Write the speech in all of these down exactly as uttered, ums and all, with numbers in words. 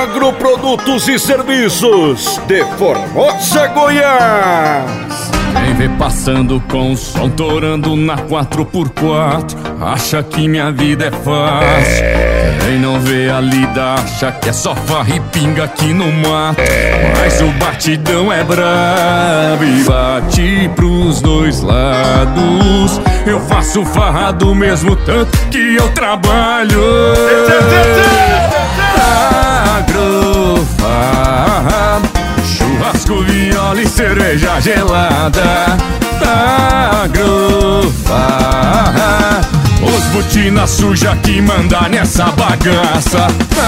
Agroprodutos e Serviços de Formosa, Goiás. Quem vê passando com o som torando na quatro por quatro acha que minha vida é fácil. Quem não vê a lida acha que é só farra e pinga aqui no mato. Mas o batidão é brabo e bate pros dois lados. Eu faço farra do mesmo tanto que eu trabalho. Agrofarra, churrasco, viola e cerveja gelada. Agrofarra, os botina suja que manda nessa bagaça.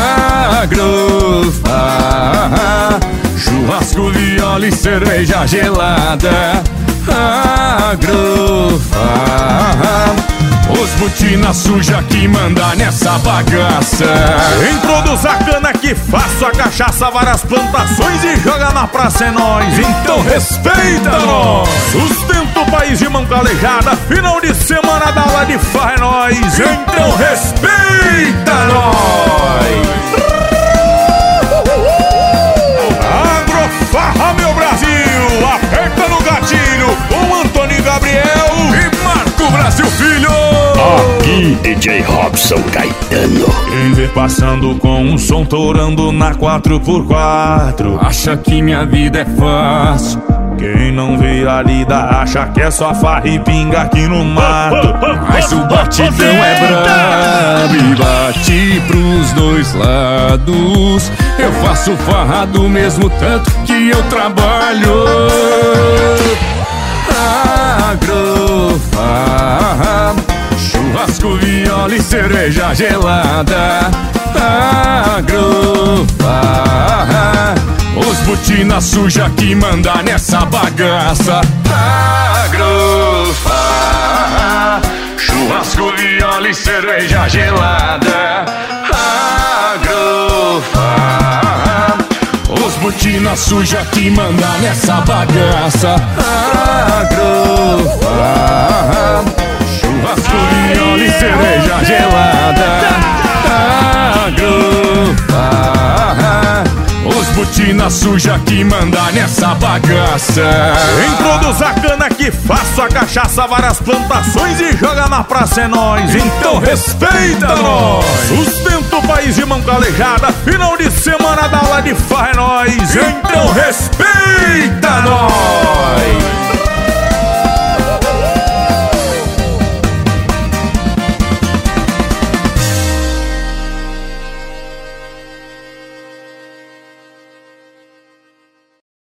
Agrofarra, churrasco, viola e cerveja gelada. Agrofarra, os botina suja que manda nessa bagaça. Quem produz a cana que faço a cachaça, várias plantações e joga na praça é nós. Então respeita nós. Sustenta o país de mão calejada, final de semana da aula de farra é nós. Então respeita nós. Agrofarra, meu Brasil, aperta no gatilho com Antônio Gabriel e Marco Brasil Filho. Aqui, D J Robson Caetano. Quem vê passando com um som torando na quatro por quatro acha que minha vida é fácil. Quem não vê a lida acha que é só farra e pinga aqui no mato. Mas o batidão é brabo e bate pros dois lados. Eu faço farra do mesmo tanto que eu trabalho. Agrofarra, churrasco, viola e cerveja gelada. Agrofarra, os botina suja que manda nessa bagaça. Agrofarra, churrasco, viola e cerveja gelada. Agrofarra, os botina suja que manda nessa bagaça. Agrofarra, churrasco, viola e cerveja gelada. Agrofarra, os botina suja que manda nessa bagaça. Quem produz a cana que faço a cachaça, várias plantações e joga na praça é nós. Então respeita nós. Sustenta o país de mão calejada, final de semana da aula de farra é nós. Então respeita nós.